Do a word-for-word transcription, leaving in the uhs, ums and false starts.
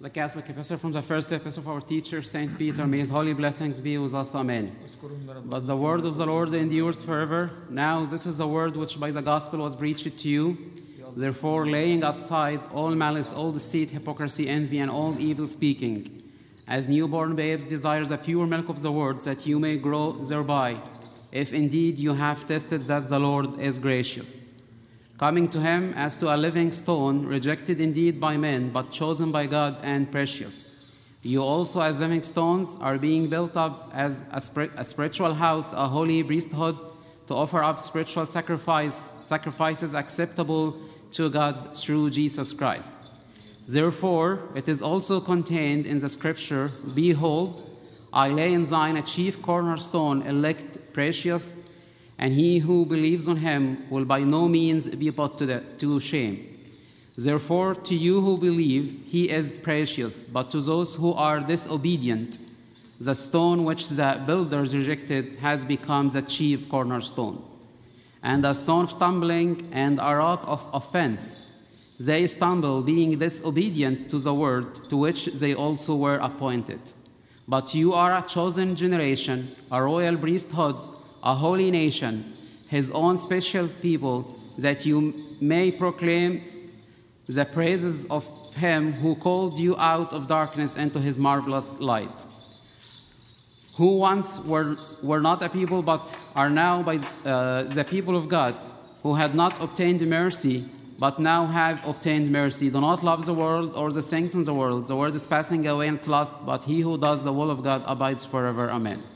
The Catholic epistle from the first epistle of our teacher, Saint Peter, may his holy blessings be with us, amen. But the word of the Lord endures forever. Now this is the word which by the gospel was preached to you. Therefore, laying aside all malice, all deceit, hypocrisy, envy, and all evil speaking, as newborn babes desire the pure milk of the word, that you may grow thereby, if indeed you have tested that the Lord is gracious. Coming to him as to a living stone, rejected indeed by men, but chosen by God and precious. You also, as living stones, are being built up as a, spir- a spiritual house, a holy priesthood, to offer up spiritual sacrifice, sacrifices acceptable to God through Jesus Christ. Therefore, it is also contained in the scripture, Behold, I lay in Zion a chief cornerstone, elect, precious, and he who believes on him will by no means be put to, the, to shame. Therefore, to you who believe, he is precious, but to those who are disobedient, the stone which the builders rejected has become the chief cornerstone, and a stone of stumbling and a rock of offense. They stumble, being disobedient to the word to which they also were appointed. But you are a chosen generation, a royal priesthood, a holy nation, his own special people, that you may proclaim the praises of him who called you out of darkness into his marvelous light, who once were, were not a people but are now by uh, the people of God, who had not obtained mercy but now have obtained mercy. Do not love the world or the things in the world. The world is passing away and its lust, but he who does the will of God abides forever. Amen.